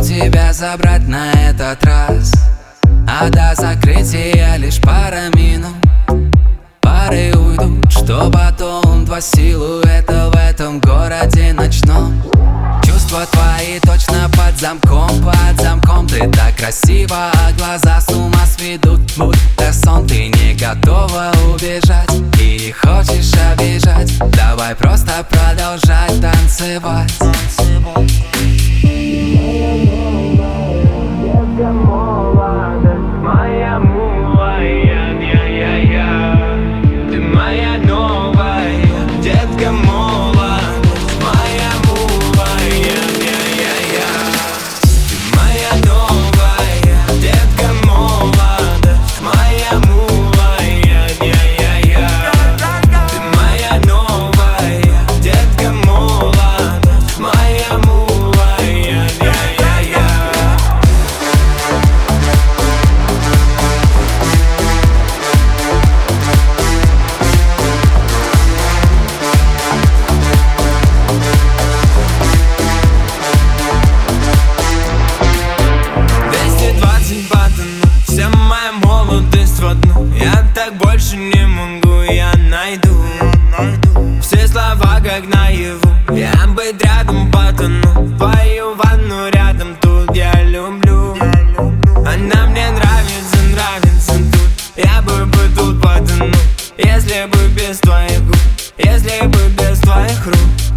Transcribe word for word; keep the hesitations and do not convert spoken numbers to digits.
тебя забрать на этот раз, а до закрытия лишь пара минут. Пары уйдут, что потом два силуэта в этом городе ночном. Чувства твои точно под замком, под замком. Ты так красива, а глаза с ума сведут, будто сон. Ты не готова убежать и не хочешь обижать. Давай просто продолжать танцевать. Детка молодость, моя милая, я-я-я. Ты моя новая, детка молодость, моя милая, я-я-я. Ты моя новая, детка молодость, моя милая, я-я-я. Ты моя новая, детка молодость, моя милая, я-я-я. Вся моя молодость в одну. Я так больше не могу, я найду все слова как наяву. Я быть рядом потону, твою ванну рядом, тут я люблю. Она мне нравится, нравится тут. Я бы бы тут потонул, если бы без твоих губ, если бы без твоих рук.